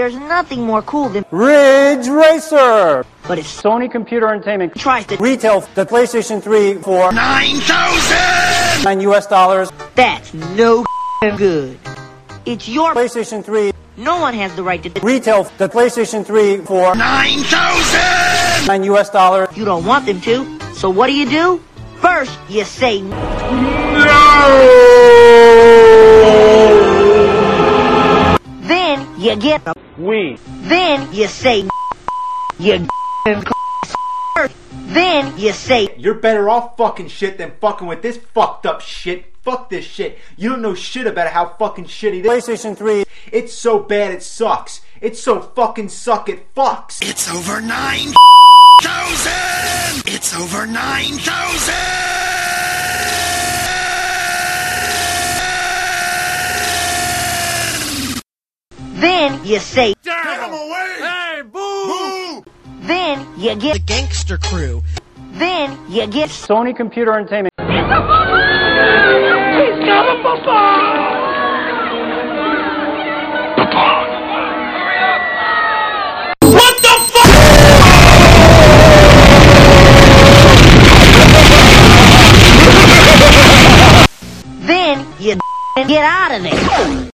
There's nothing more cool than Ridge Racer! but it's Sony Computer Entertainment tries to retail the PlayStation 3 for $9,000 US. That's no good. It's your PlayStation 3 no one has the right to retail the PlayStation 3 for $9,000 US. You don't want them to, so what do? First, you say no. Then you get a Then you say you Then you say you're better off fucking shit than fucking with this fucked up shit. Fuck this shit. You don't know shit about how fucking shitty this PlayStation 3. It's so bad it sucks. It's so fucking suck it fucks. It's over 9,000! It's over 9,000! Then you say Get him away! Hey, boo! Then you get The gangster crew. Then you get Sony Computer Entertainment. He's coming, Papa! What the fuck? Then you get out of there.